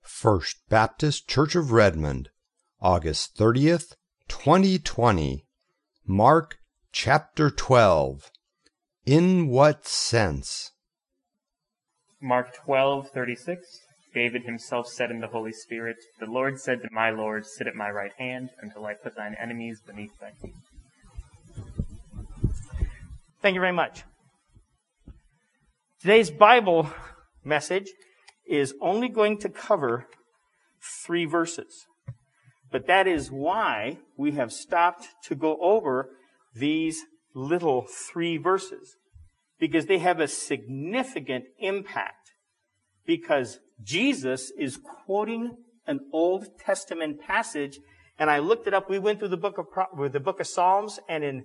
First Baptist Church of Redmond, August 30th, 2020. Mark chapter 12. In what sense? Mark 12:36. David himself said in the Holy Spirit, "The Lord said to my Lord, sit at my right hand until I put thine enemies beneath thy feet." Thank you very much. Today's Bible message is only going to cover 3 verses. But that is why we have stopped to go over these little 3 verses. Because they have a significant impact. Because Jesus is quoting an Old Testament passage. And I looked it up. We went through the book of Psalms. And in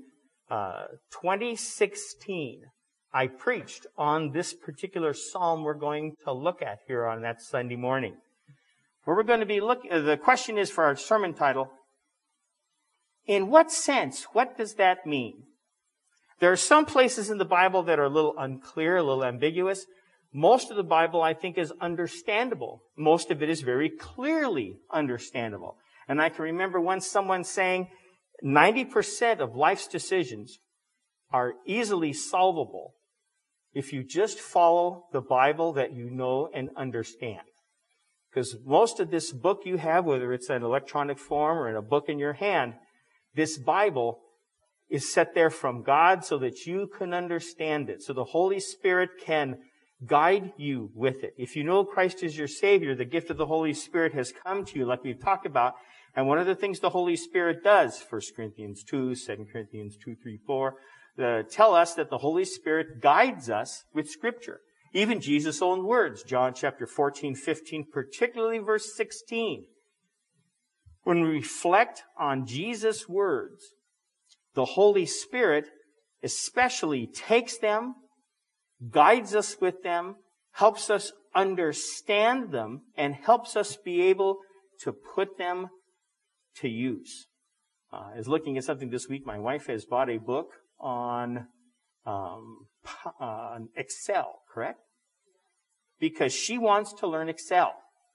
2016, I preached on this particular psalm we're going to look at here on that Sunday morning. Where we're going to be looking, the question is for our sermon title, in what sense? What does that mean? There are some places in the Bible that are a little unclear, a little ambiguous. Most of the Bible, I think, is understandable. Most of it is very clearly understandable. And I can remember once someone saying 90% of life's decisions are easily solvable if you just follow the Bible that you know and understand. Because most of this book you have, whether it's an electronic form or in a book in your hand, this Bible is set there from God so that you can understand it. So the Holy Spirit can guide you with it. If you know Christ is your Savior, the gift of the Holy Spirit has come to you, like we've talked about. And one of the things the Holy Spirit does, 1 Corinthians 2, 2 Corinthians 2, 3, 4, tell us that the Holy Spirit guides us with Scripture. Even Jesus' own words, John chapter 14, 15, particularly verse 16. When we reflect on Jesus' words, the Holy Spirit especially takes them, guides us with them, helps us understand them, and helps us be able to put them to use. I was looking at something this week. My wife has bought a book on Excel, correct? Because she wants to learn Excel.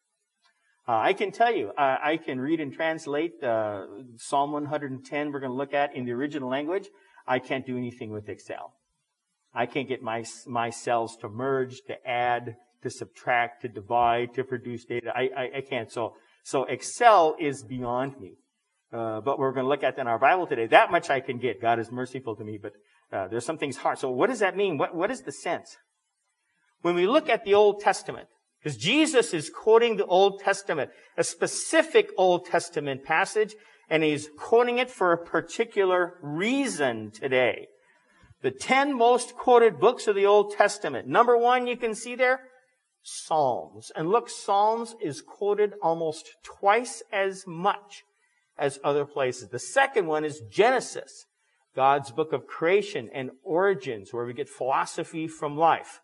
I can tell you, I can read and translate Psalm 110 we're going to look at in the original language. I can't do anything with Excel. I can't get my cells to merge, to add, to subtract, to divide, to produce data. I can't. So Excel is beyond me. But we're going to look at in our Bible today. That much I can get. God is merciful to me, but there's some things hard. So what does that mean? What is the sense? When we look at the Old Testament, because Jesus is quoting the Old Testament, a specific Old Testament passage, and he's quoting it for a particular reason today. The 10 most quoted books of the Old Testament. Number 1, you can see there, Psalms. And look, Psalms is quoted almost twice as much as other places. The second one is Genesis, God's book of creation and origins, where we get philosophy from life.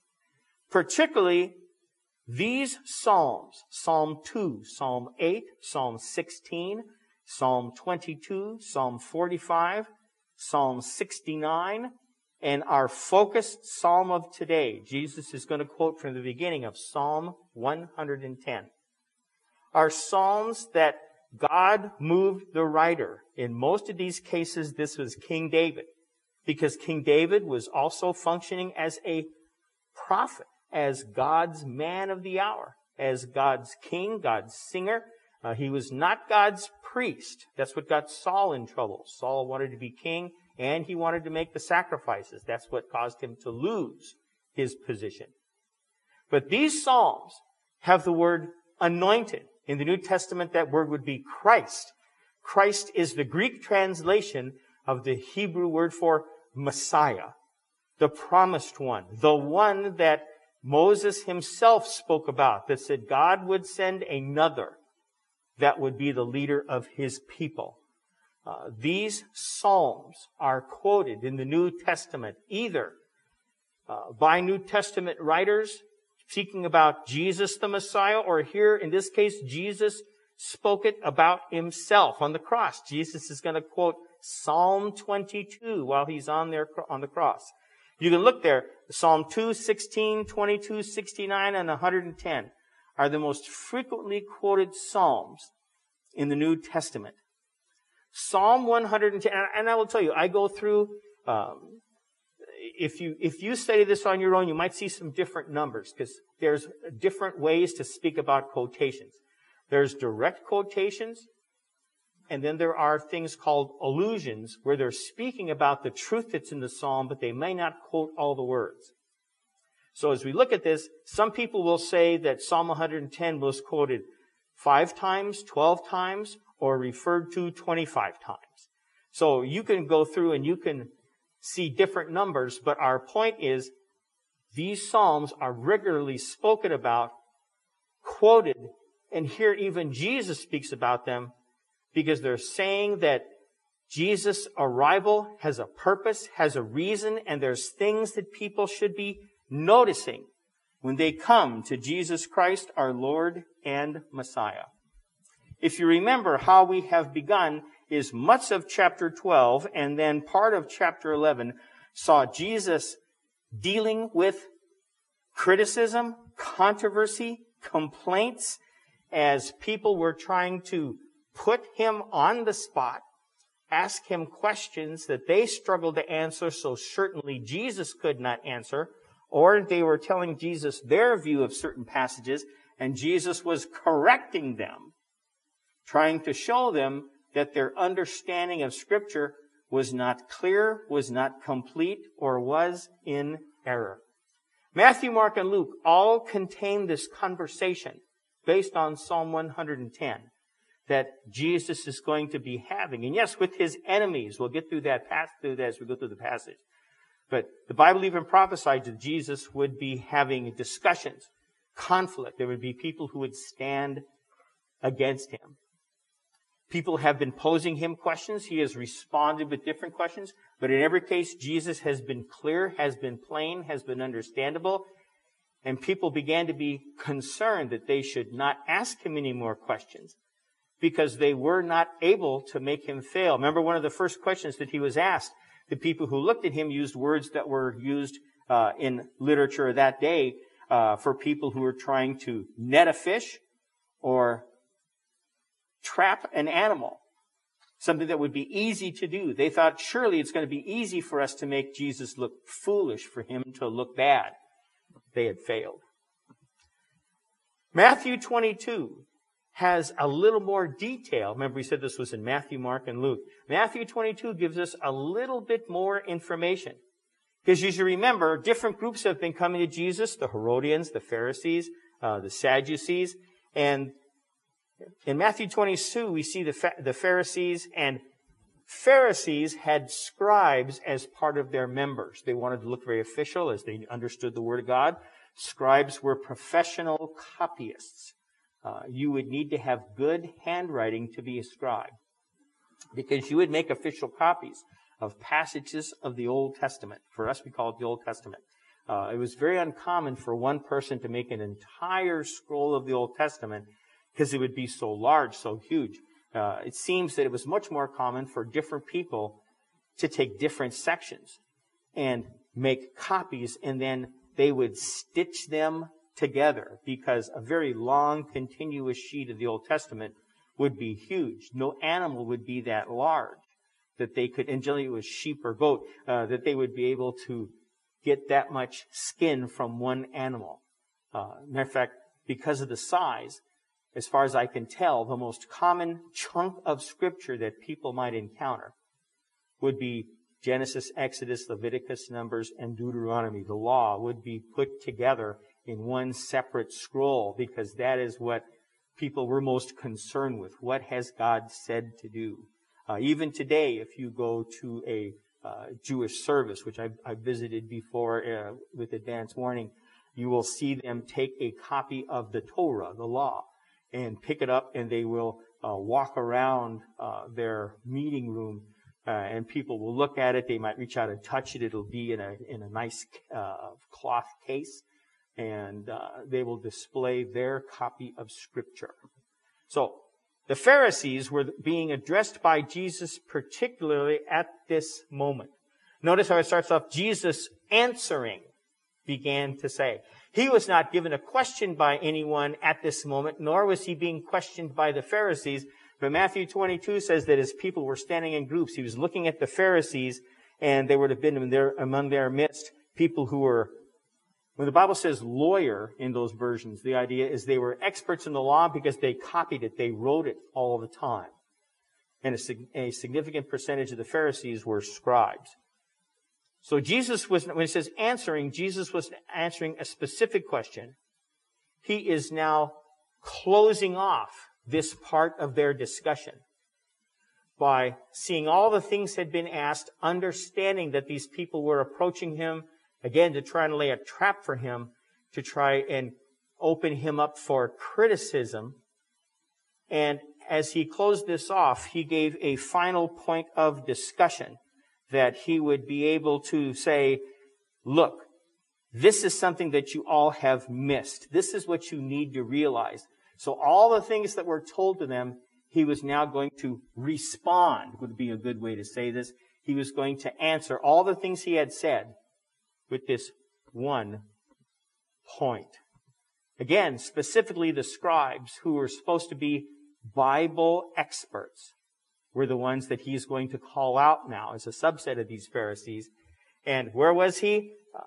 Particularly these Psalms, Psalm 2, Psalm 8, Psalm 16, Psalm 22, Psalm 45, Psalm 69, and our focused Psalm of today. Jesus is going to quote from the beginning of Psalm 110. Are Psalms that God moved the writer. In most of these cases, this was King David, because King David was also functioning as a prophet, as God's man of the hour, as God's king, God's singer. He was not God's priest. That's what got Saul in trouble. Saul wanted to be king, and he wanted to make the sacrifices. That's what caused him to lose his position. But these Psalms have the word anointed. In the New Testament, that word would be Christ. Christ is the Greek translation of the Hebrew word for Messiah, the promised one, the one that Moses himself spoke about, that said God would send another that would be the leader of his people. These Psalms are quoted in the New Testament either by New Testament writers speaking about Jesus the Messiah, or here, in this case, Jesus spoke it about himself on the cross. Jesus is going to quote Psalm 22 while he's on the cross. You can look there, Psalm 2, 16, 22, 69, and 110 are the most frequently quoted Psalms in the New Testament. Psalm 110, and I will tell you, I go through, if you study this on your own, you might see some different numbers, because there's different ways to speak about quotations. There's direct quotations, and then there are things called allusions, where they're speaking about the truth that's in the psalm, but they may not quote all the words. So as we look at this, some people will say that Psalm 110 was quoted 5 times, 12 times, or referred to 25 times. So you can go through and you can see different numbers, but our point is these Psalms are regularly spoken about, quoted, and here even Jesus speaks about them, because they're saying that Jesus' arrival has a purpose, has a reason, and there's things that people should be noticing when they come to Jesus Christ, our Lord and Messiah. If you remember, how we have begun is much of chapter 12 and then part of chapter 11 saw Jesus dealing with criticism, controversy, complaints, as people were trying to put him on the spot, ask him questions that they struggled to answer, so certainly Jesus could not answer, or they were telling Jesus their view of certain passages, and Jesus was correcting them, trying to show them that their understanding of Scripture was not clear, was not complete, or was in error. Matthew, Mark, and Luke all contain this conversation based on Psalm 110 that Jesus is going to be having. And yes, with his enemies. We'll get through that as we go through the passage. But the Bible even prophesied that Jesus would be having discussions, conflict. There would be people who would stand against him. People have been posing him questions. He has responded with different questions. But in every case, Jesus has been clear, has been plain, has been understandable. And people began to be concerned that they should not ask him any more questions because they were not able to make him fail. Remember, one of the first questions that he was asked, the people who looked at him used words that were used in literature that day for people who were trying to net a fish or trap an animal, something that would be easy to do. They thought, surely it's going to be easy for us to make Jesus look foolish, for him to look bad. They had failed. Matthew 22 has a little more detail. Remember, we said this was in Matthew, Mark, and Luke. Matthew 22 gives us a little bit more information. Because you should remember, different groups have been coming to Jesus, the Herodians, the Pharisees, the Sadducees. And in Matthew 22, we see the Pharisees, and Pharisees had scribes as part of their members. They wanted to look very official as they understood the Word of God. Scribes were professional copyists. You would need to have good handwriting to be a scribe, because you would make official copies of passages of the Old Testament. For us, we call it the Old Testament. It was very uncommon for one person to make an entire scroll of the Old Testament because it would be so large, so huge. It seems that it was much more common for different people to take different sections and make copies, and then they would stitch them together, because a very long, continuous sheet of the Old Testament would be huge. No animal would be that large that they could, and generally it was sheep or goat, that they would be able to get that much skin from one animal. Matter of fact, because of the size, as far as I can tell, the most common chunk of Scripture that people might encounter would be Genesis, Exodus, Leviticus, Numbers, and Deuteronomy. The law would be put together in one separate scroll, because that is what people were most concerned with. What has God said to do? Even today, if you go to a Jewish service, which I've visited before with advance warning, you will see them take a copy of the Torah, the law, and pick it up, and they will walk around their meeting room, and people will look at it. They might reach out and touch it. It'll be in a nice cloth case, and they will display their copy of Scripture. So the Pharisees were being addressed by Jesus particularly at this moment. Notice how it starts off, Jesus answering began to say. He was not given a question by anyone at this moment, nor was he being questioned by the Pharisees. But Matthew 22 says that as people were standing in groups, he was looking at the Pharisees, and there would have been among their midst people who were, when the Bible says lawyer in those versions, the idea is they were experts in the law because they copied it, they wrote it all the time. And a significant percentage of the Pharisees were scribes. So Jesus was, when it says answering, Jesus was answering a specific question. He is now closing off this part of their discussion by seeing all the things had been asked, understanding that these people were approaching him, again, to try and lay a trap for him, to try and open him up for criticism. And as he closed this off, he gave a final point of discussion that he would be able to say, look, this is something that you all have missed. This is what you need to realize. So all the things that were told to them, he was now going to respond, would be a good way to say this. He was going to answer all the things he had said with this one point. Again, specifically the scribes, who were supposed to be Bible experts, were the ones that he's going to call out now as a subset of these Pharisees. And where was he?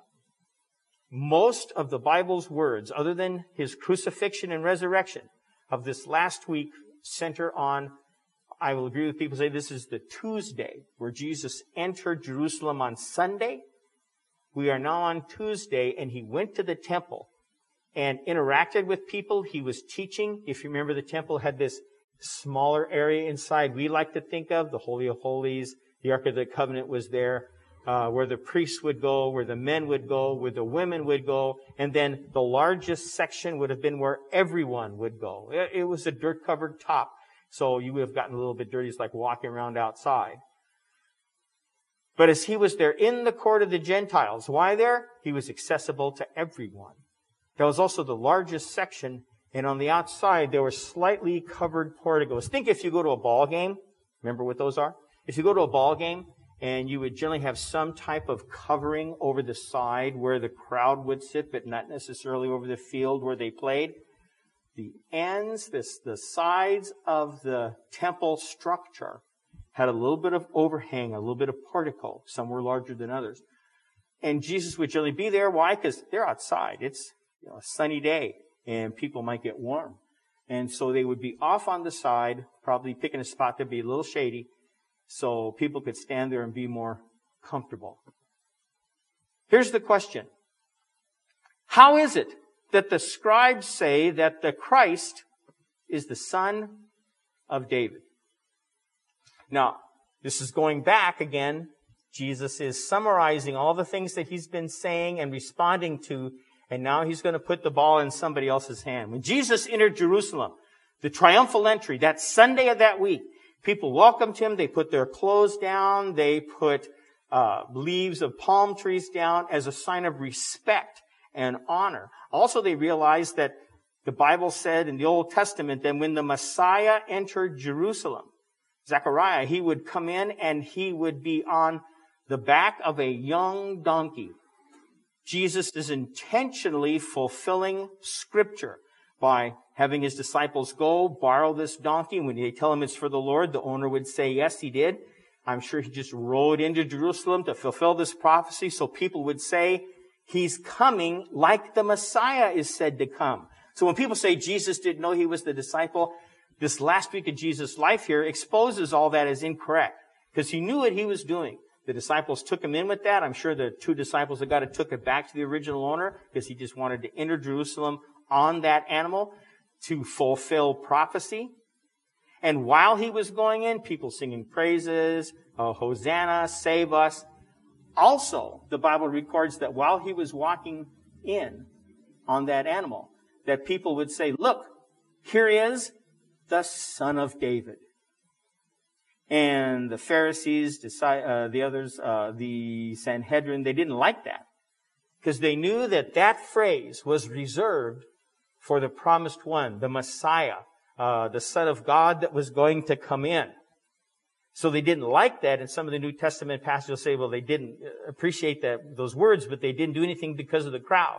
Most of the Bible's words, other than his crucifixion and resurrection of this last week, center on, I will agree with people who say this is the Tuesday where Jesus entered Jerusalem on Sunday. We are now on Tuesday, and he went to the temple and interacted with people. He was teaching. If you remember, the temple had this smaller area inside we like to think of, the Holy of Holies. The Ark of the Covenant was there, where the priests would go, where the men would go, where the women would go, and then the largest section would have been where everyone would go. It was a dirt-covered top, so you would have gotten a little bit dirty. It's like walking around outside. But as he was there in the court of the Gentiles, why there? He was accessible to everyone. That was also the largest section, and on the outside there were slightly covered porticos. Think if you go to a ball game, remember what those are? If you go to a ball game, and you would generally have some type of covering over the side where the crowd would sit, but not necessarily over the field where they played. The ends, the sides of the temple structure had a little bit of overhang, a little bit of portico. Some were larger than others. And Jesus would generally be there. Why? Because they're outside. It's a sunny day, and people might get warm. And so they would be off on the side, probably picking a spot that'd be a little shady, so people could stand there and be more comfortable. Here's the question. How is it that the scribes say that the Christ is the son of David? Now, this is going back again. Jesus is summarizing all the things that he's been saying and responding to, and now he's going to put the ball in somebody else's hand. When Jesus entered Jerusalem, the triumphal entry, that Sunday of that week, people welcomed him. They put their clothes down. They put leaves of palm trees down as a sign of respect and honor. Also, they realized that the Bible said in the Old Testament that when the Messiah entered Jerusalem, Zechariah, he would come in and he would be on the back of a young donkey. Jesus is intentionally fulfilling Scripture by having his disciples go borrow this donkey. When they tell him it's for the Lord, the owner would say, yes, he did. I'm sure he just rode into Jerusalem to fulfill this prophecy. So people would say, he's coming like the Messiah is said to come. So when people say Jesus didn't know he was the disciple, this last week of Jesus' life here exposes all that as incorrect, because he knew what he was doing. The disciples took him in with that. I'm sure the two disciples that got it took it back to the original owner, because he just wanted to enter Jerusalem on that animal to fulfill prophecy. And while he was going in, people singing praises, Hosanna, save us. Also, the Bible records that while he was walking in on that animal, that people would say, look, here is the Son of David. And the Pharisees, the others, the Sanhedrin, they didn't like that, because they knew that that phrase was reserved for the promised one, the Messiah, the Son of God that was going to come in. So they didn't like that, and some of the New Testament pastors will say, well, they didn't appreciate those words, but they didn't do anything because of the crowd.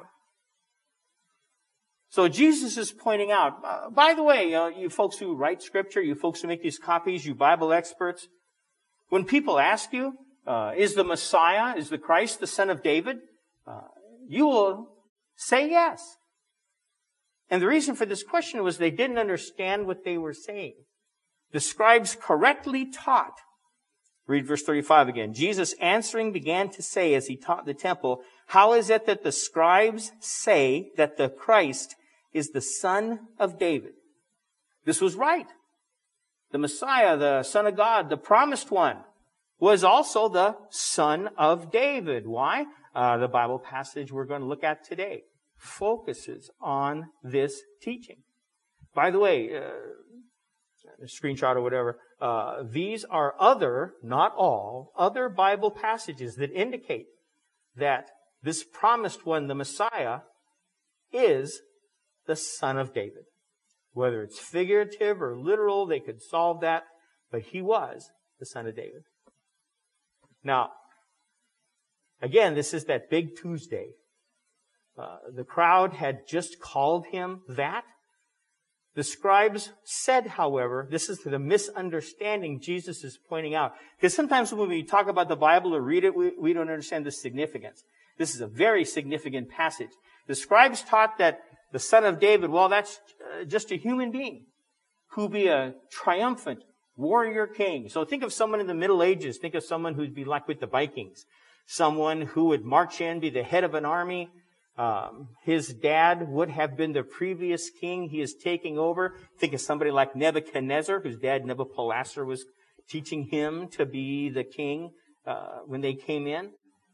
So Jesus is pointing out, by the way, you folks who write Scripture, you folks who make these copies, you Bible experts, when people ask you, is the Messiah, is the Christ the Son of David? You will say yes. And the reason for this question was they didn't understand what they were saying. The scribes correctly taught. Read verse 35 again. Jesus answering began to say as he taught the temple, how is it that the scribes say that the Christ is the Son of David? This was right. The Messiah, the Son of God, the promised one, was also the Son of David. Why? The Bible passage we're going to look at today focuses on this teaching. By the way, a screenshot or whatever, these are other, not all, other Bible passages that indicate that this promised one, the Messiah, is the Son of David. Whether it's figurative or literal, they could solve that, but he was the Son of David. Now, again, this is that big Tuesday. The crowd had just called him that. The scribes said, however, this is the misunderstanding Jesus is pointing out. Because sometimes when we talk about the Bible or read it, we don't understand the significance. This is a very significant passage. The scribes taught that the Son of David, well, that's just a human being who be a triumphant warrior king. So think of someone in the Middle Ages. Think of someone who'd be like with the Vikings. Someone who would march in, be the head of an army. His dad would have been the previous king. He is taking over. Think of somebody like Nebuchadnezzar, whose dad Nebuchadnezzar was teaching him to be the king when they came in.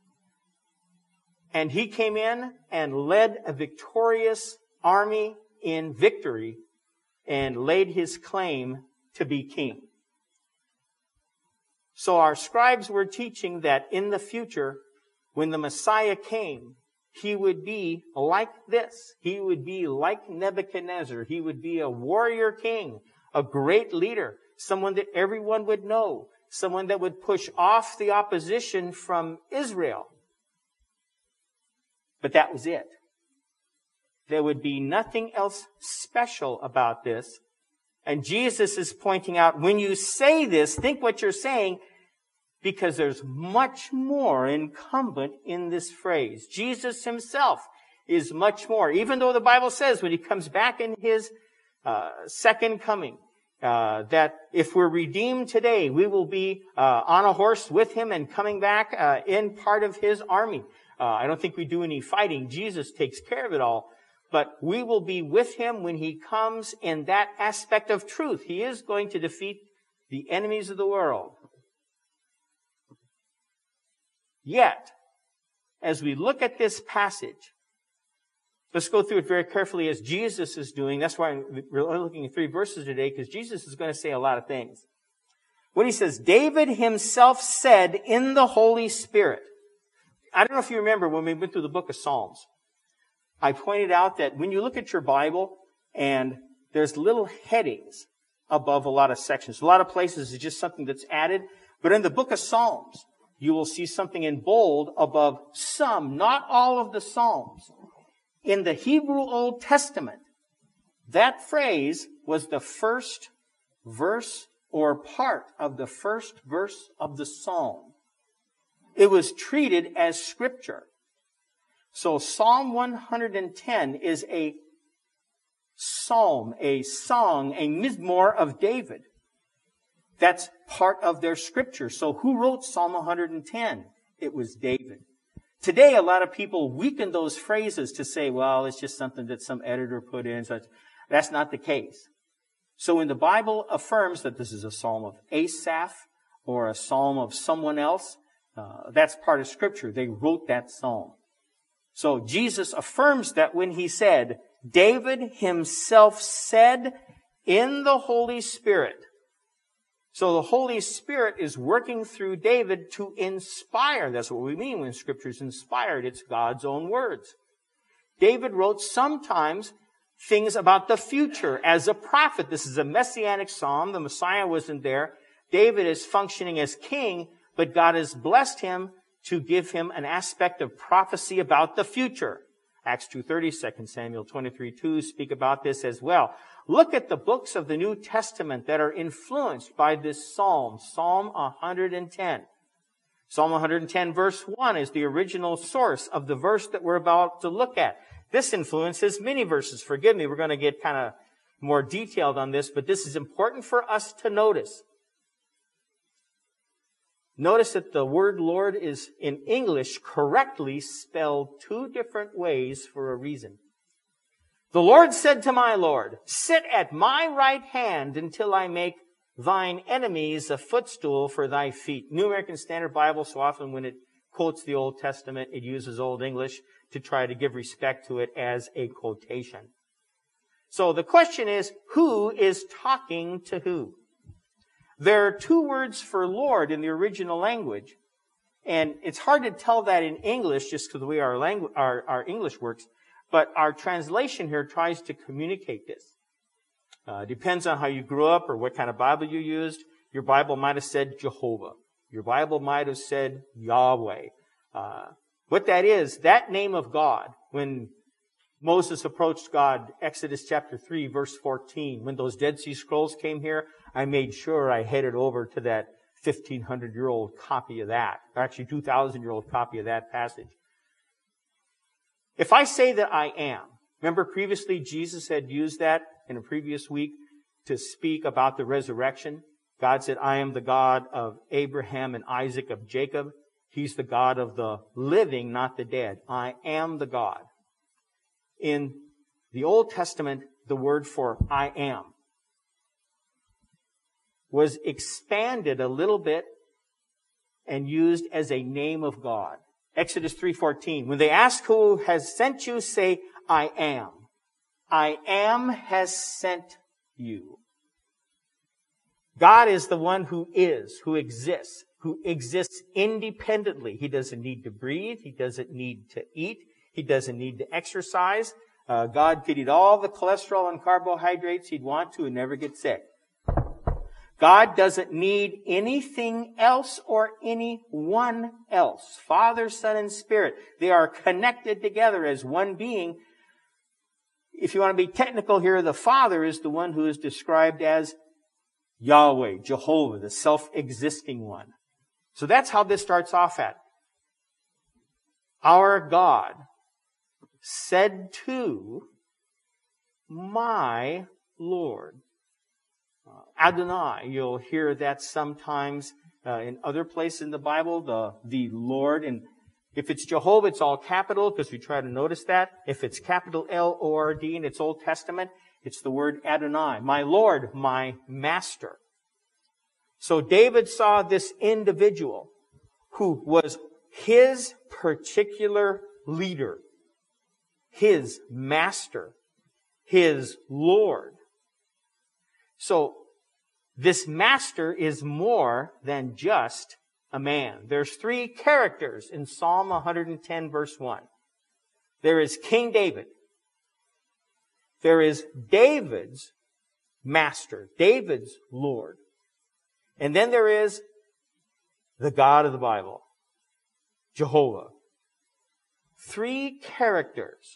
And he came in and led a victorious army in victory and laid his claim to be king. So our scribes were teaching that in the future, when the Messiah came, he would be like this. He would be like Nebuchadnezzar. He would be a warrior king, a great leader, someone that everyone would know, someone that would push off the opposition from Israel. But that was it. There would be nothing else special about this. And Jesus is pointing out, when you say this, think what you're saying, because there's much more incumbent in this phrase. Jesus himself is much more. Even though the Bible says when he comes back in his second coming, that if we're redeemed today, we will be on a horse with him and coming back in part of his army. I don't think we do any fighting. Jesus takes care of it all. But we will be with him when he comes in that aspect of truth. He is going to defeat the enemies of the world. Yet, as we look at this passage, let's go through it very carefully as Jesus is doing. That's why we're only looking at 3 verses today, because Jesus is going to say a lot of things. When he says, David himself said in the Holy Spirit. I don't know if you remember when we went through the book of Psalms. I pointed out that when you look at your Bible and there's little headings above a lot of sections. A lot of places it's just something that's added. But in the book of Psalms, you will see something in bold above some, not all of the Psalms. In the Hebrew Old Testament, that phrase was the first verse or part of the first verse of the Psalm. It was treated as scripture. So Psalm 110 is a psalm, a song, a mizmor of David. That's part of their scripture. So who wrote Psalm 110? It was David. Today, a lot of people weaken those phrases to say, well, it's just something that some editor put in. So that's not the case. So when the Bible affirms that this is a psalm of Asaph or a psalm of someone else, that's part of scripture. They wrote that psalm. So Jesus affirms that when he said, David himself said in the Holy Spirit. So the Holy Spirit is working through David to inspire. That's what we mean when Scripture is inspired. It's God's own words. David wrote sometimes things about the future as a prophet. This is a messianic psalm. The Messiah wasn't there. David is functioning as king, but God has blessed him to give him an aspect of prophecy about the future. Acts 2:30, 2 Samuel 23:2 speak about this as well. Look at the books of the New Testament that are influenced by this psalm, Psalm 110. Psalm 110 verse 1 is the original source of the verse that we're about to look at. This influences many verses. Forgive me, we're going to get kind of more detailed on this, but this is important for us to notice. Notice that the word Lord is in English correctly spelled two different ways for a reason. The Lord said to my Lord, sit at my right hand until I make thine enemies a footstool for thy feet. New American Standard Bible, so often when it quotes the Old Testament, it uses Old English to try to give respect to it as a quotation. So the question is, who is talking to who? There are two words for Lord in the original language, and it's hard to tell that in English just because the way our English works, but our translation here tries to communicate this. Depends on how you grew up or what kind of Bible you used. Your Bible might have said Jehovah. Your Bible might have said Yahweh. What that is, that name of God, when Moses approached God, Exodus chapter 3, verse 14, when those Dead Sea Scrolls came here, I made sure I headed over to that 1,500-year-old copy of that, or actually 2,000-year-old copy of that passage. If I say that I am, remember previously Jesus had used that in a previous week to speak about the resurrection. God said, I am the God of Abraham and Isaac, of Jacob. He's the God of the living, not the dead. I am the God. In the Old Testament, the word for I am was expanded a little bit and used as a name of God. Exodus 3:14. When they ask who has sent you, say, I am. I am has sent you. God is the one who is, who exists independently. He doesn't need to breathe. He doesn't need to eat. He doesn't need to exercise. God could eat all the cholesterol and carbohydrates he'd want to and never get sick. God doesn't need anything else or anyone else. Father, Son, and Spirit. They are connected together as one being. If you want to be technical here, the Father is the one who is described as Yahweh, Jehovah, the self-existing one. So that's how this starts off at. Our God said to my Lord. Adonai, you'll hear that sometimes in other places in the Bible, the Lord. And if it's Jehovah, it's all capital because we try to notice that. If it's capital L-O-R-D in its Old Testament, it's the word Adonai. My Lord, my Master. So David saw this individual who was his particular leader, his master, his Lord. So this master is more than just a man. There's three characters in Psalm 110 verse 1. There is King David. There is David's master, David's Lord. And then there is the God of the Bible, Jehovah. Three characters.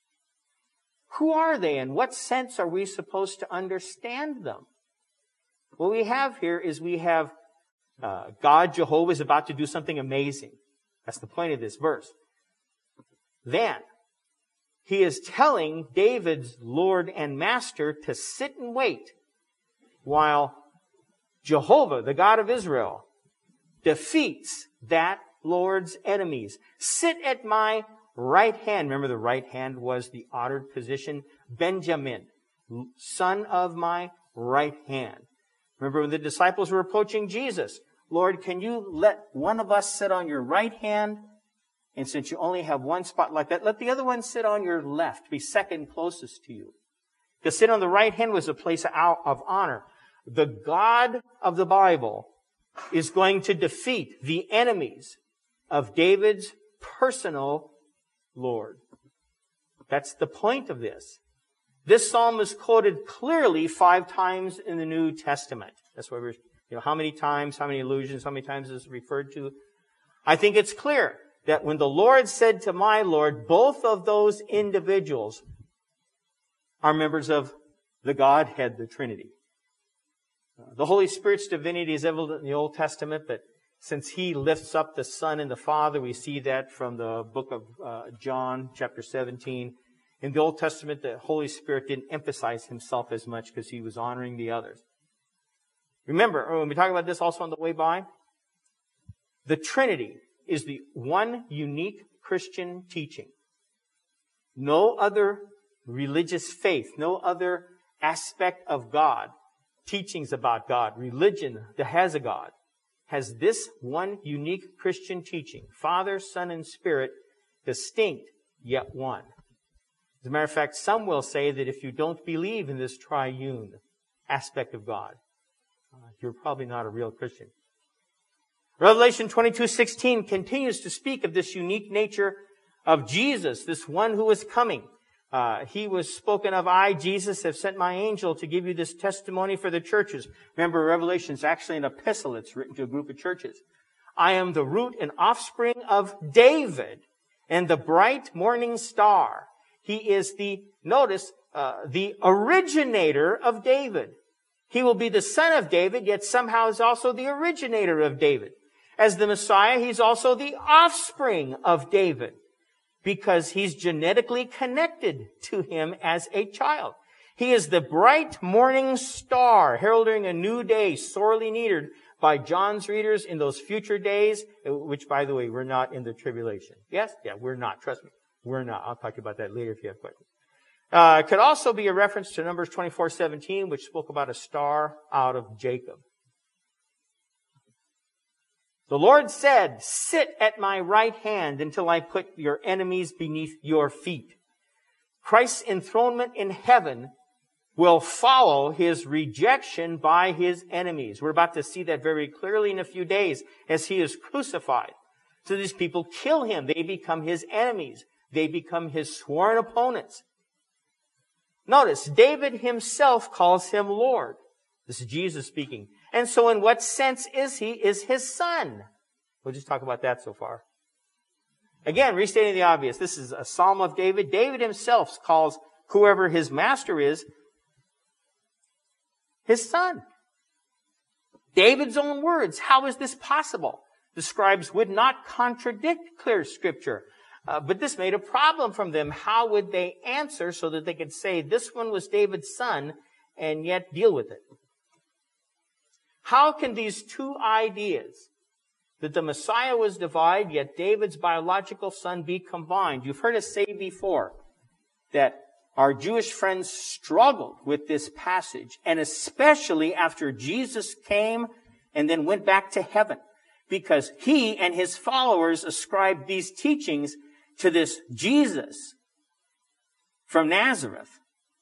Who are they? In what sense are we supposed to understand them? What we have here is we have God, Jehovah, is about to do something amazing. That's the point of this verse. Then, he is telling David's Lord and Master to sit and wait while Jehovah, the God of Israel, defeats that Lord's enemies. Sit at my right hand. Remember, the right hand was the honored position. Benjamin, son of my right hand. Remember when the disciples were approaching Jesus. Lord, can you let one of us sit on your right hand? And since you only have one spot like that, let the other one sit on your left, be second closest to you. To sit on the right hand was a place of honor. The God of the Bible is going to defeat the enemies of David's personal Lord. That's the point of this. This psalm is quoted clearly 5 times in the New Testament. That's why we're How many times, how many allusions, how many times is it referred to? I think it's clear that when the Lord said to my Lord, both of those individuals are members of the Godhead, the Trinity. The Holy Spirit's divinity is evident in the Old Testament, but since He lifts up the Son and the Father, we see that from the book of John, chapter 17. In the Old Testament, the Holy Spirit didn't emphasize Himself as much because He was honoring the others. Remember, when we talk about this also on the way by, the Trinity is the one unique Christian teaching. No other religious faith, no other aspect of God, teachings about God, religion that has a God, has this one unique Christian teaching. Father, Son, and Spirit, distinct, yet one. As a matter of fact, some will say that if you don't believe in this triune aspect of God, you're probably not a real Christian. Revelation 22:16 continues to speak of this unique nature of Jesus, this one who is coming. He was spoken of, I, Jesus, have sent my angel to give you this testimony for the churches. Remember, Revelation is actually an epistle. It's written to a group of churches. I am the root and offspring of David and the bright morning star. He is the originator of David. He will be the son of David, yet somehow is also the originator of David. As the Messiah, He's also the offspring of David, because He's genetically connected to him as a child. He is the bright morning star, heralding a new day, sorely needed by John's readers in those future days, which, by the way, we're not in the tribulation. Yes? Yeah, we're not. Trust me. We're not. I'll talk about that later if you have questions. It could also be a reference to Numbers 24:17, which spoke about a star out of Jacob. The Lord said, sit at my right hand until I put your enemies beneath your feet. Christ's enthronement in heaven will follow His rejection by His enemies. We're about to see that very clearly in a few days as He is crucified. So these people kill Him. They become His enemies. They become His sworn opponents. Notice, David himself calls Him Lord. This is Jesus speaking. And so in what sense is He? Is His son. We'll just talk about that so far. Again, restating the obvious. This is a psalm of David. David himself calls whoever his master is his son. David's own words. How is this possible? The scribes would not contradict clear Scripture. But this made a problem from them. How would they answer so that they could say this one was David's son and yet deal with it? How can these two ideas, that the Messiah was divided, yet David's biological son, be combined? You've heard us say before that our Jewish friends struggled with this passage, and especially after Jesus came and then went back to heaven, because He and His followers ascribed these teachings to this Jesus from Nazareth.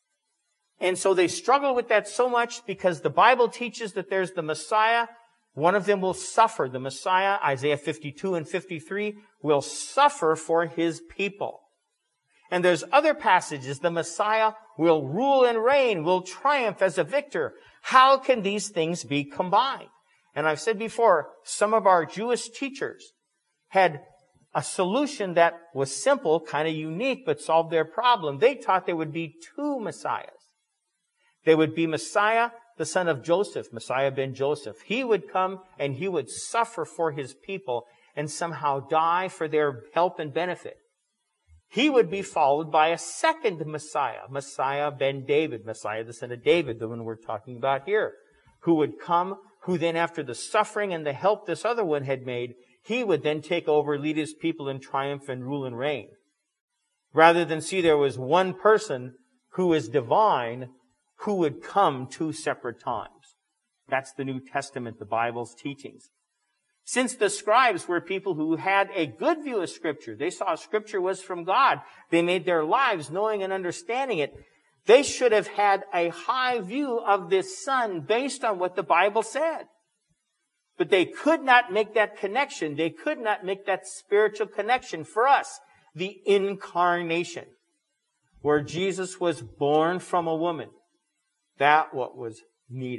And so they struggle with that so much because the Bible teaches that there's the Messiah. One of them will suffer. The Messiah, Isaiah 52 and 53, will suffer for His people. And there's other passages. The Messiah will rule and reign, will triumph as a victor. How can these things be combined? And I've said before, some of our Jewish teachers had a solution that was simple, kind of unique, but solved their problem. They taught there would be two Messiahs. There would be Messiah, the son of Joseph, Messiah ben Joseph. He would come and He would suffer for His people and somehow die for their help and benefit. He would be followed by a second Messiah, Messiah ben David, Messiah the son of David, the one we're talking about here, who would come, who then after the suffering and the help this other one had made, He would then take over, lead His people in triumph and rule and reign. Rather than see there was one person who is divine, who would come two separate times. That's the New Testament, the Bible's teachings. Since the scribes were people who had a good view of Scripture, they saw Scripture was from God, they made their lives knowing and understanding it, they should have had a high view of this Son based on what the Bible said. But they could not make that connection. They could not make that spiritual connection for us. The incarnation, where Jesus was born from a woman. That what was needed.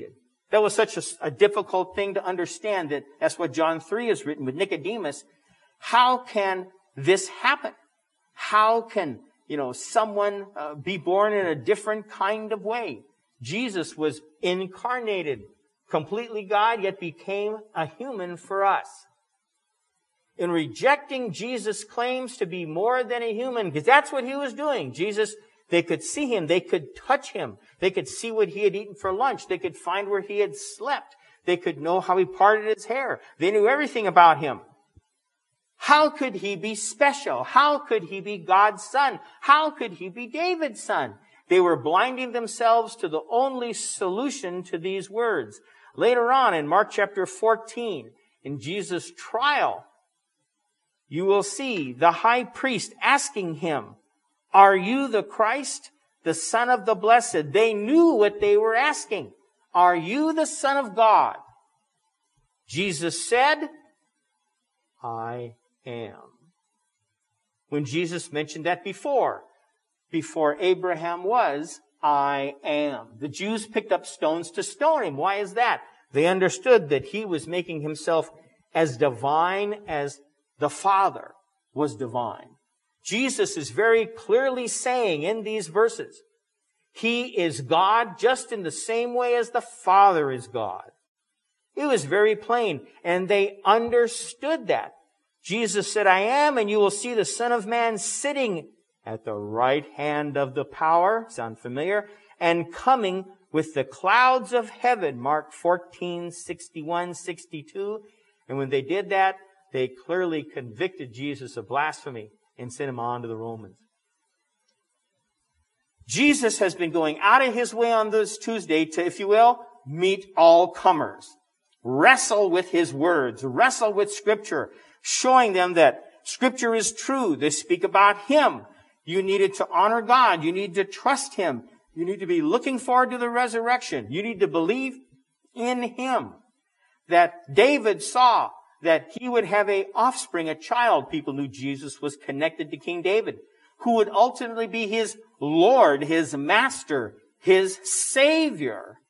That was such a difficult thing to understand that that's what John 3 is written with Nicodemus. How can this happen? How can, someone be born in a different kind of way? Jesus was incarnated, completely God, yet became a human for us. In rejecting Jesus' claims to be more than a human, because that's what he was doing. Jesus, they could see him. They could touch him. They could see what he had eaten for lunch. They could find where he had slept. They could know how he parted his hair. They knew everything about him. How could he be special? How could he be God's son? How could he be David's son? They were blinding themselves to the only solution to these words. Later on in Mark chapter 14, in Jesus' trial, you will see the high priest asking him, "Are you the Christ, the Son of the Blessed?" They knew what they were asking. "Are you the Son of God?" Jesus said, "I am." When Jesus mentioned that before Abraham was, "I am." The Jews picked up stones to stone him. Why is that? They understood that he was making himself as divine as the Father was divine. Jesus is very clearly saying in these verses, he is God just in the same way as the Father is God. It was very plain, and they understood that. Jesus said, "I am," and you will see the Son of Man sitting at the right hand of the power, sound familiar, and coming with the clouds of heaven, Mark 14, 61, 62. And when they did that, they clearly convicted Jesus of blasphemy and sent him on to the Romans. Jesus has been going out of his way on this Tuesday to, if you will, meet all comers. Wrestle with his words. Wrestle with Scripture. Showing them that Scripture is true. They speak about him. You needed to honor God. You need to trust him. You need to be looking forward to the resurrection. You need to believe in him. That David saw that he would have an offspring, a child. People knew Jesus was connected to King David, who would ultimately be his Lord, his Master, his Savior.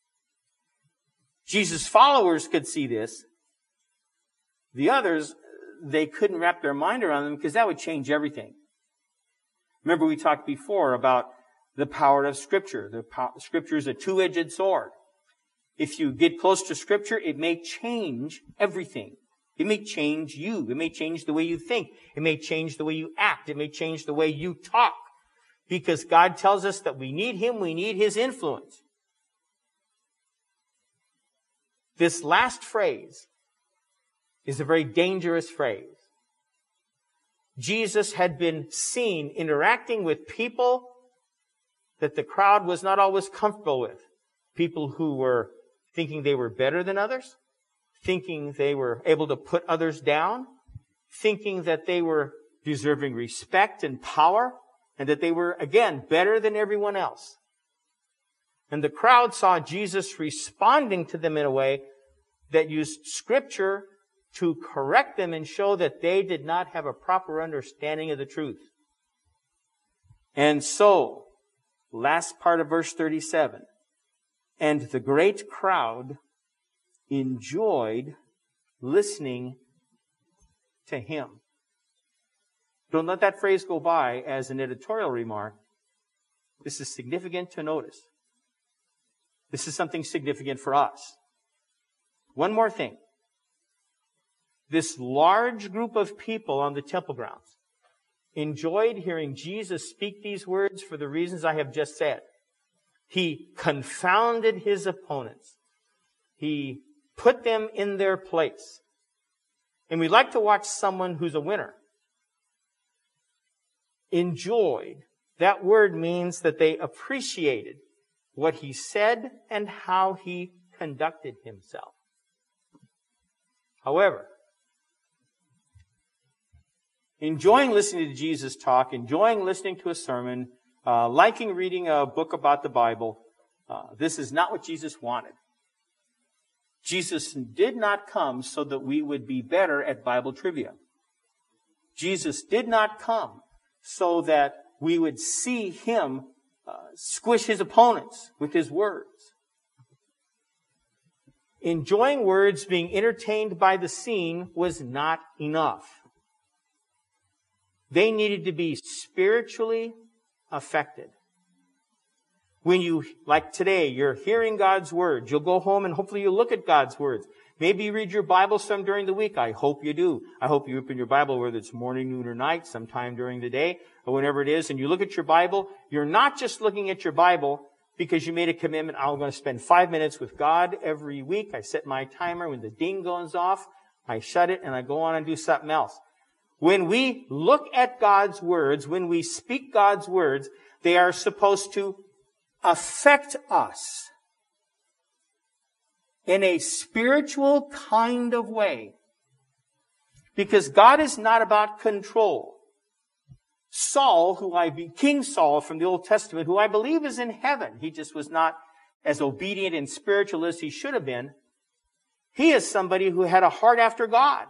Jesus' followers could see this. The others, they couldn't wrap their mind around them because that would change everything. Remember we talked before about the power of Scripture. Scripture is a two-edged sword. If you get close to Scripture, it may change everything. It may change you. It may change the way you think. It may change the way you act. It may change the way you talk. Because God tells us that we need him. We need his influence. This last phrase is a very dangerous phrase. Jesus had been seen interacting with people that the crowd was not always comfortable with. People who were thinking they were better than others, thinking they were able to put others down, thinking that they were deserving respect and power, and that they were, again, better than everyone else. And the crowd saw Jesus responding to them in a way that used Scripture to correct them and show that they did not have a proper understanding of the truth. And so, last part of verse 37, and the great crowd enjoyed listening to him. Don't let that phrase go by as an editorial remark. This is significant to notice. This is something significant for us. One more thing. This large group of people on the temple grounds enjoyed hearing Jesus speak these words for the reasons I have just said. He confounded his opponents. He put them in their place. And we like to watch someone who's a winner. Enjoyed. That word means that they appreciated what he said and how he conducted himself. However, enjoying listening to Jesus talk, enjoying listening to a sermon, liking reading a book about the Bible, this is not what Jesus wanted. Jesus did not come so that we would be better at Bible trivia. Jesus did not come so that we would see him squish his opponents with his words. enjoying words, being entertained by the scene was not enough. They needed to be spiritually affected. When you, like today, you're hearing God's Word, you'll go home and hopefully you'll look at God's words. Maybe you read your Bible some during the week. I hope you do. I hope you open your Bible, whether it's morning, noon, or night, sometime during the day, or whenever it is, and you look at your Bible. You're not just looking at your Bible because you made a commitment. I'm going to spend 5 minutes with God every week. I set my timer. When the ding goes off, I shut it and I go on and do something else. When we look at God's words, when we speak God's words, they are supposed to affect us in a spiritual kind of way. Because God is not about control. King Saul from the Old Testament, who I believe is in heaven, he just was not as obedient and spiritual as he should have been. He is somebody who had a heart after God.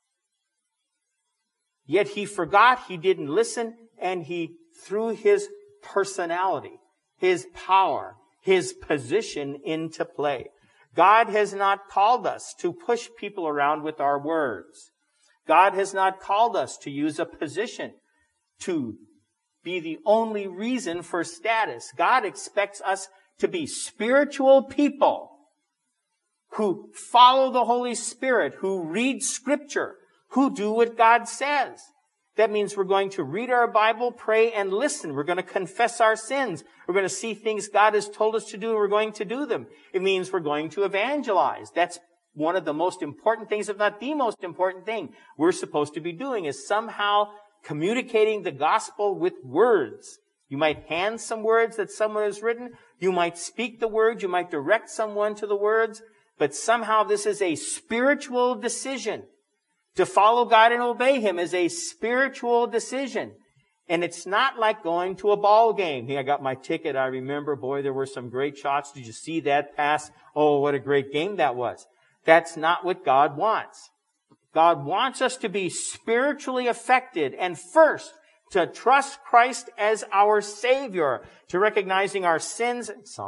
Yet he forgot, he didn't listen, and he threw his personality, his power, his position into play. God has not called us to push people around with our words. God has not called us to use a position to be the only reason for status. God expects us to be spiritual people who follow the Holy Spirit, who read Scripture, who do what God says. That means we're going to read our Bible, pray, and listen. We're going to confess our sins. We're going to see things God has told us to do, and we're going to do them. It means we're going to evangelize. That's one of the most important things, if not the most important thing we're supposed to be doing, is somehow communicating the gospel with words. You might hand some words that someone has written. You might speak the words. You might direct someone to the words. But somehow this is a spiritual decision. To follow God and obey Him is a spiritual decision. And it's not like going to a ball game. Hey, I got my ticket. I remember, boy, there were some great shots. Did you see that pass? Oh, what a great game that was. That's not what God wants. God wants us to be spiritually affected and first to trust Christ as our Savior, to recognizing our sins.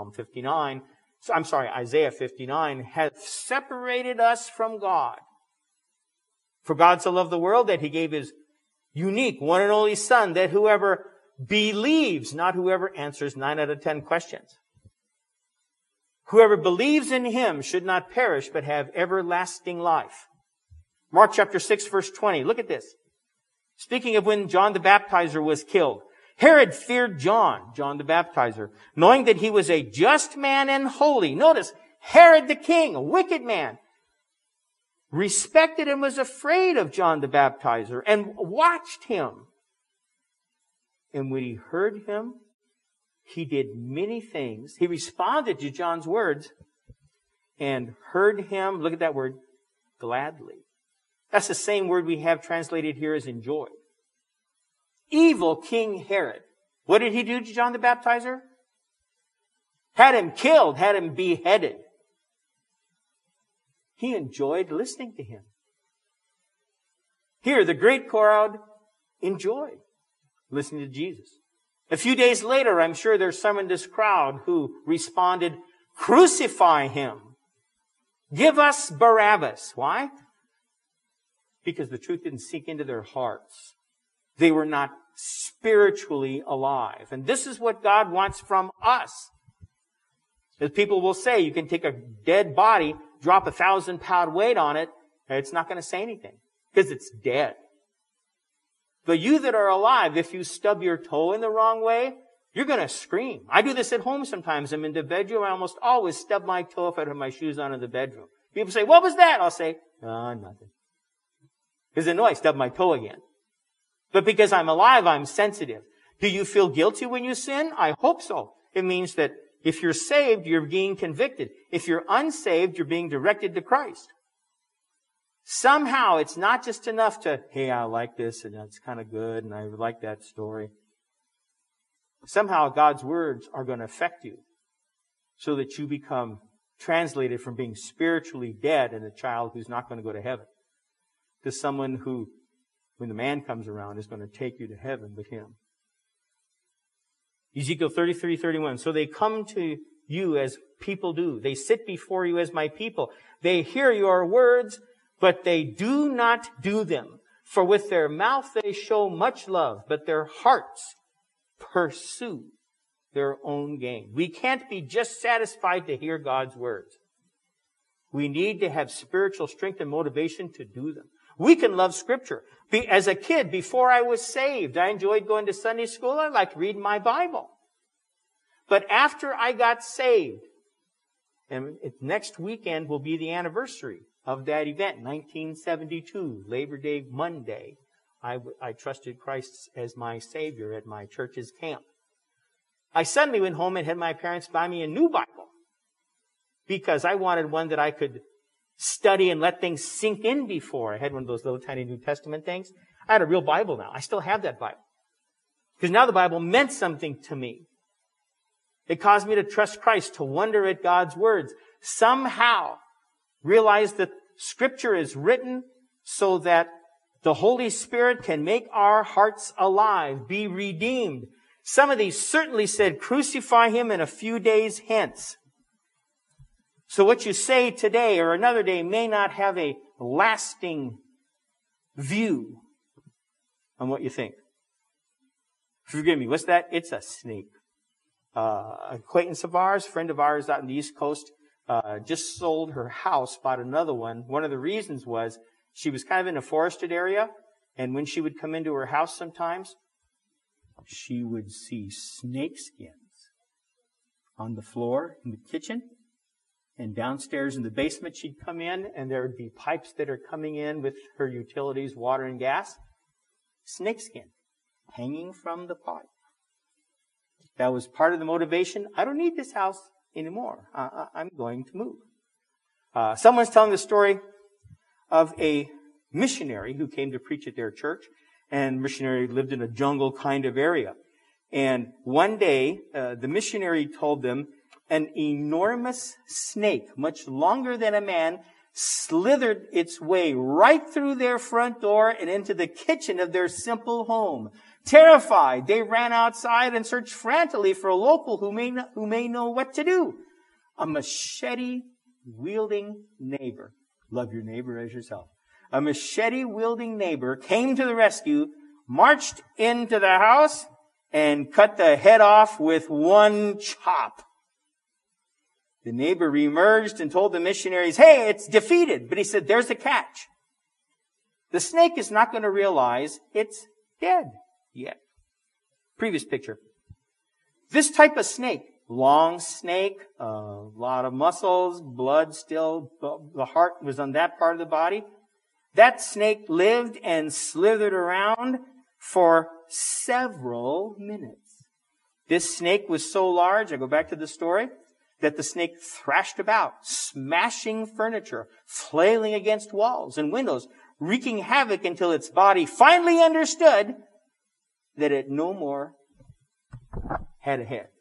Isaiah 59 has separated us from God. For God so loved the world that He gave His unique, one and only Son, that whoever believes, not whoever answers 9 out of 10 questions. Whoever believes in Him should not perish, but have everlasting life. Mark chapter 6, verse 20. Look at this. Speaking of when John the Baptizer was killed. Herod feared John the Baptizer, knowing that he was a just man and holy. Notice, Herod the king, a wicked man, respected and was afraid of John the Baptizer and watched him. And when he heard him, he did many things. He responded to John's words and heard him, look at that word, gladly. That's the same word we have translated here as enjoyed. Evil King Herod. What did he do to John the Baptizer? Had him killed, had him beheaded. He enjoyed listening to him. Here, the great crowd enjoyed listening to Jesus. A few days later, I'm sure there's some in this crowd who responded, "Crucify him. Give us Barabbas." Why? Because the truth didn't sink into their hearts. They were not spiritually alive. And this is what God wants from us. As people will say, you can take a dead body, drop 1,000-pound weight on it, and it's not going to say anything because it's dead. But you that are alive, if you stub your toe in the wrong way, you're going to scream. I do this at home sometimes. I'm in the bedroom. I almost always stub my toe if I have my shoes on in the bedroom. People say, "What was that?" I'll say, "Nothing." Because they know I stubbed my toe again. But because I'm alive, I'm sensitive. Do you feel guilty when you sin? I hope so. It means that if you're saved, you're being convicted. If you're unsaved, you're being directed to Christ. Somehow, it's not just enough to, "Hey, I like this, and that's kind of good, and I like that story." Somehow, God's words are going to affect you so that you become translated from being spiritually dead and a child who's not going to go to heaven to someone who, when the man comes around, is going to take you to heaven with him. Ezekiel 33:31. So they come to you as people do. They sit before you as my people. They hear your words, but they do not do them. For with their mouth they show much love, but their hearts pursue their own gain. We can't be just satisfied to hear God's words. We need to have spiritual strength and motivation to do them. We can love Scripture. As a kid, before I was saved, I enjoyed going to Sunday school. I liked reading my Bible. But after I got saved, and next weekend will be the anniversary of that event, 1972, Labor Day Monday, I trusted Christ as my Savior at my church's camp. I suddenly went home and had my parents buy me a new Bible because I wanted one that I could study and let things sink in before. I had one of those little tiny New Testament things. I had a real Bible now. I still have that Bible. Because now the Bible meant something to me. It caused me to trust Christ, to wonder at God's words. Somehow realize that Scripture is written so that the Holy Spirit can make our hearts alive, be redeemed. Some of these certainly said, crucify him in a few days hence. So what you say today or another day may not have a lasting view on what you think. Forgive me, what's that? It's a snake. Acquaintance of ours, friend of ours out in the East Coast, just sold her house, bought another one. One of the reasons was she was kind of in a forested area, and when she would come into her house sometimes, she would see snake skins on the floor in the kitchen. And downstairs in the basement, she'd come in, and there would be pipes that are coming in with her utilities, water and gas. Snakeskin hanging from the pipe. That was part of the motivation. I don't need this house anymore. I'm going to move. Someone's telling the story of a missionary who came to preach at their church, and the missionary lived in a jungle kind of area. And one day, the missionary told them, an enormous snake, much longer than a man, slithered its way right through their front door and into the kitchen of their simple home. Terrified, they ran outside and searched frantically for a local who may know what to do. A machete-wielding neighbor, love your neighbor as yourself, a machete-wielding neighbor came to the rescue, marched into the house, and cut the head off with one chop. The neighbor reemerged and told the missionaries, hey, it's defeated. But he said, there's the catch. The snake is not going to realize it's dead yet. Previous picture. This type of snake, long snake, a lot of muscles, blood still, the heart was on that part of the body. That snake lived and slithered around for several minutes. This snake was so large, I go back to the story, that the snake thrashed about, smashing furniture, flailing against walls and windows, wreaking havoc until its body finally understood that it no more had a head.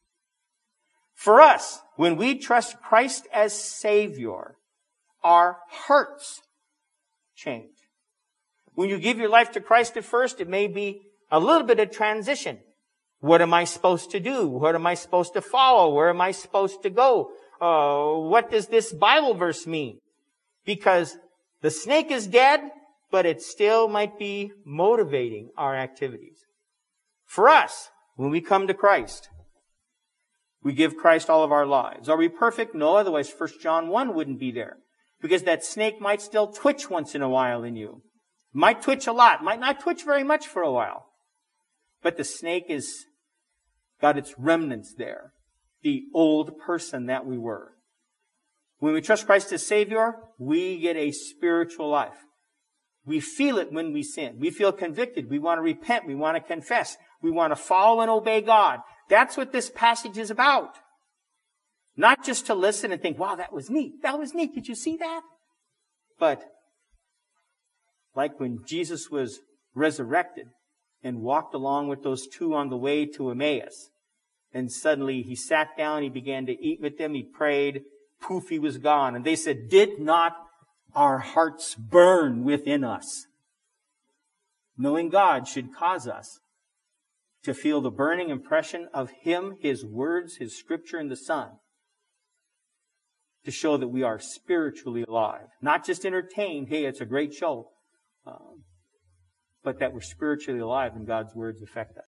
For us, when we trust Christ as Savior, our hearts change. When you give your life to Christ at first, it may be a little bit of transition. What am I supposed to do? What am I supposed to follow? Where am I supposed to go? What does this Bible verse mean? Because the snake is dead, but it still might be motivating our activities. For us, when we come to Christ, we give Christ all of our lives. Are we perfect? No, otherwise 1 John 1 wouldn't be there. Because that snake might still twitch once in a while in you. Might twitch a lot, might not twitch very much for a while. But the snake is got its remnants there. The old person that we were. When we trust Christ as Savior, we get a spiritual life. We feel it when we sin. We feel convicted. We want to repent. We want to confess. We want to follow and obey God. That's what this passage is about. Not just to listen and think, wow, that was neat. That was neat. Did you see that? But like when Jesus was resurrected, and walked along with those two on the way to Emmaus. And suddenly he sat down, he began to eat with them, he prayed, poof, he was gone. And they said, did not our hearts burn within us? Knowing God should cause us to feel the burning impression of Him, His words, His Scripture, and the Son. to show that we are spiritually alive. Not just entertained, hey, it's a great show, but that we're spiritually alive and God's words affect us.